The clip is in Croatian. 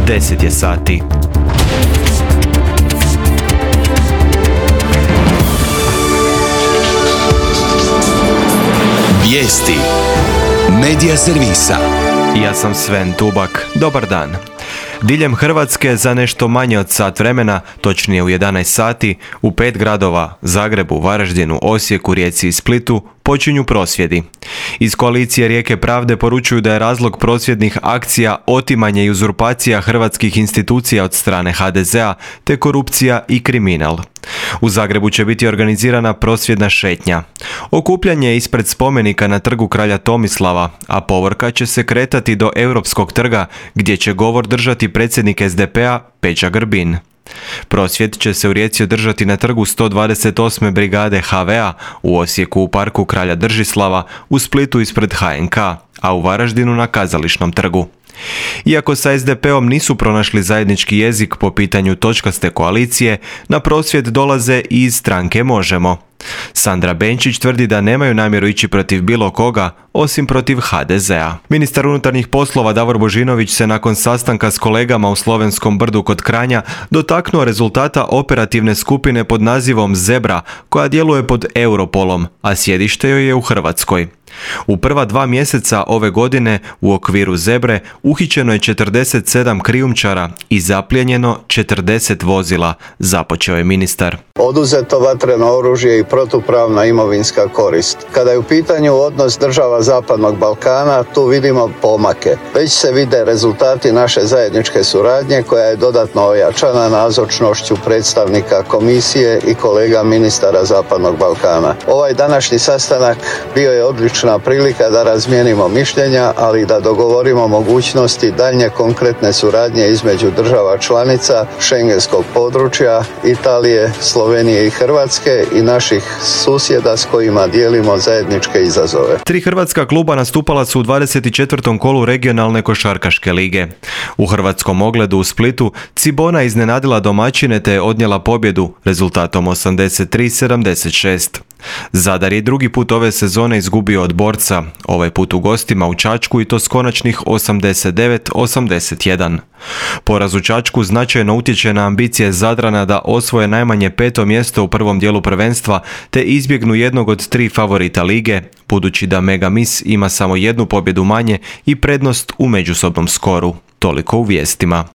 10 je sati. Vijesti Medija servisa. Ja sam Sven Tubak. Dobar dan. Diljem Hrvatske za nešto manje od sat vremena, točnije u 11 sati, u 5 gradova, Zagrebu, Varaždinu, Osijeku, Rijeci i Splitu, počinju prosvjedi. Iz koalicije Rijeke pravde poručuju da je razlog prosvjednih akcija otimanje i uzurpacija hrvatskih institucija od strane HDZ-a, te korupcija i kriminal. U Zagrebu će biti organizirana prosvjedna šetnja. Okupljanje ispred spomenika na trgu kralja Tomislava, a povorka će se kretati do Europskog trga, gdje će govor držati predsjednik SDP-a Peđa Grbin. Prosvjed će se u Rijeci održati na trgu 128. brigade HV-a, u Osijeku u parku kralja Držislava, u Splitu ispred HNK, a u Varaždinu na Kazališnom trgu. Iako sa SDP-om nisu pronašli zajednički jezik po pitanju točkaste koalicije, na prosvjed dolaze i iz stranke Možemo. Sandra Benčić tvrdi da nemaju namjeru ići protiv bilo koga, osim protiv HDZ-a. Ministar unutarnjih poslova Davor Božinović se nakon sastanka s kolegama u Slovenskom Brdu kod Kranja dotaknuo rezultata operativne skupine pod nazivom Zebra, koja djeluje pod Europolom, a sjedište joj je u Hrvatskoj. U prva 2 mjeseca ove godine u okviru Zebre uhićeno je 47 krijumčara i zaplijenjeno 40 vozila, započeo je ministar. Oduzeto vatreno oružje i protupravna imovinska korist. Kada je u pitanju odnos država Zapadnog Balkana, tu vidimo pomake. Već se vide rezultati naše zajedničke suradnje koja je dodatno ojačana nazočnošću predstavnika komisije i kolega ministara Zapadnog Balkana. Ovaj današnji sastanak bio je odlična prilika da razmijenimo mišljenja, ali i da dogovorimo mogućnosti daljnje konkretne suradnje između država članica Schengenskog područja, Italije, Slovenije i Hrvatske i naših susjeda s kojima dijelimo zajedničke izazove. 3 hrvatska kluba nastupala su u 24. kolu regionalne košarkaške lige. U hrvatskom ogledu u Splitu Cibona iznenadila domaćine te je odnijela pobjedu rezultatom 83-76. Zadar je drugi put ove sezone izgubio od Borca, ovaj put u gostima u Čačku i to s konačnih 89-81. Poraz u Čačku značajno utječe na ambicije Zadrana da osvoje najmanje 5. mjesto u prvom dijelu prvenstva te izbjegnu jednog od 3 favorita lige, budući da Mega Mis ima samo 1 pobjedu manje i prednost u međusobnom skoru. Toliko u vijestima.